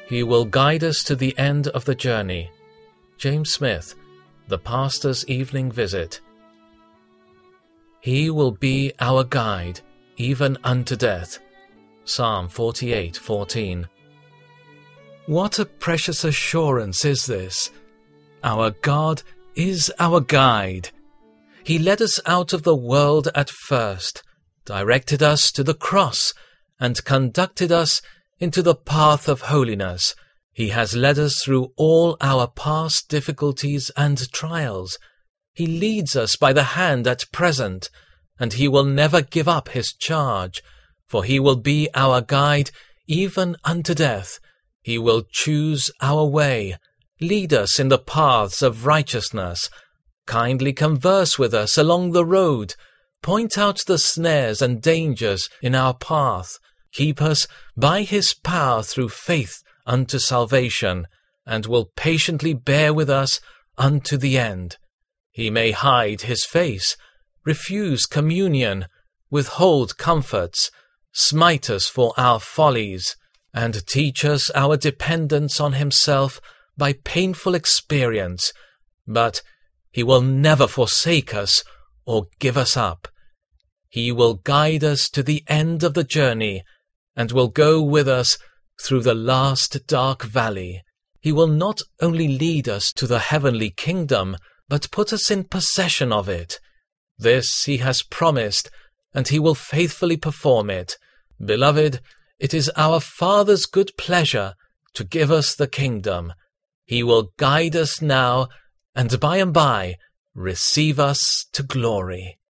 He will guide us to the end of the journey. James Smith, The Pastor's Evening Visit. He will be our guide, even unto death. Psalm 48:14. What a precious assurance is this! Our God is our guide. He led us out of the world at first, directed us to the cross, and conducted us into the path of holiness. He has led us through all our past difficulties and trials. He leads us by the hand at present, and he will never give up his charge, for he will be our guide even unto death. He will choose our way, lead us in the paths of righteousness, kindly converse with us along the road, point out the snares and dangers in our path, keep us by his power through faith unto salvation, and will patiently bear with us unto the end. He may hide his face, refuse communion, withhold comforts, smite us for our follies, and teach us our dependence on himself by painful experience, but he will never forsake us or give us up. He will guide us to the end of the journey, and will go with us through the last dark valley. He will not only lead us to the heavenly kingdom, but put us in possession of it. This he has promised, and he will faithfully perform it. Beloved, it is our Father's good pleasure to give us the kingdom. He will guide us now, and by receive us to glory.